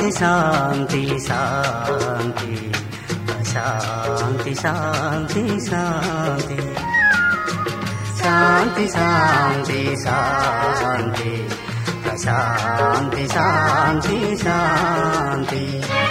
శాంతి శాంతి శాంతి శాంతి శాంతి శాంతి శాంతి శాంతి శాంతి శాంతి శాంతి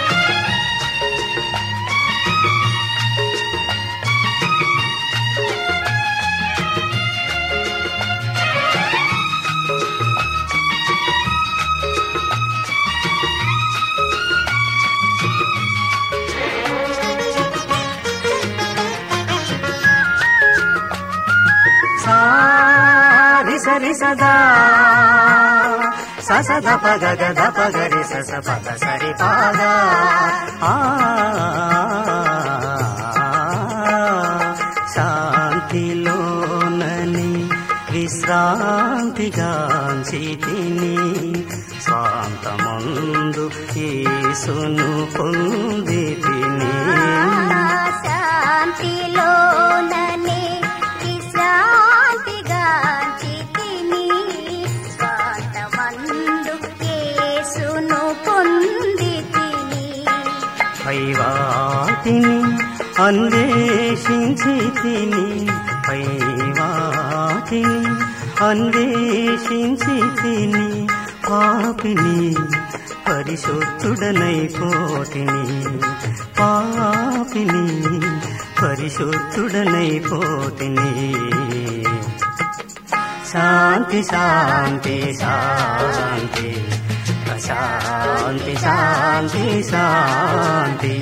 సరి సదా ససద పగ గద పగరి సస పద సరి పాద శాంతిలోనని విశ్రాంతిగాంచితిని స్వాంతమందు యేసును పొందితిని శాంతిలోనని పైవాటిని అన్వేషించి తిని పైవాటిని అన్వేషించి తిని పాపిని పరిశుద్ధుడనైపోతిని పాపిని పరిశుద్ధుడనైపోతిని శాంతి శాంతి శాంతి శాంతి శాంతి శాంతి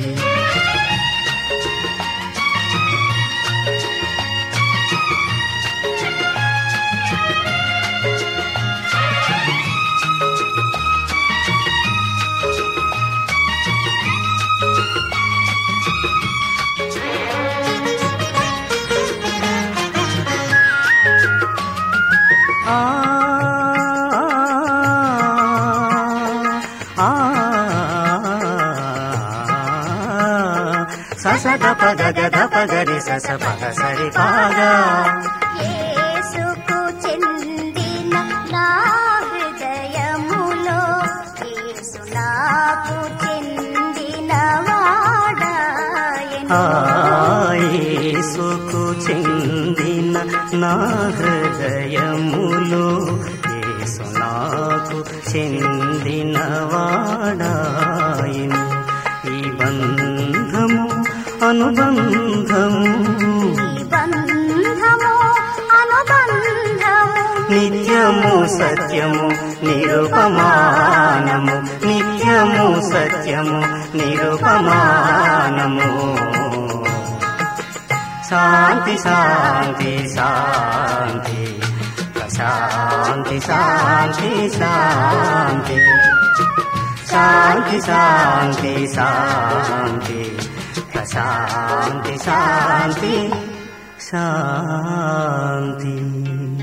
ససద పద గద పగరి సస పద సరి పాద యేసుకు చెందిన నా హృదయములో యేసు నాకు చెందిన వాడాయెను యేసుకు చెందిన నా హృదయములో యేసు నాకు చెందిన వాడాయెను ఈ బంధము అనుబంధము నిత్యము సత్యము నిరుపమానము నిత్యము సత్యము నిరుపమానము శాంతి శాంతి శాంతి శాంతి శాంతి శాంతి శాంతి శాంతి శాంతి శాంతి శాంతి శాంతి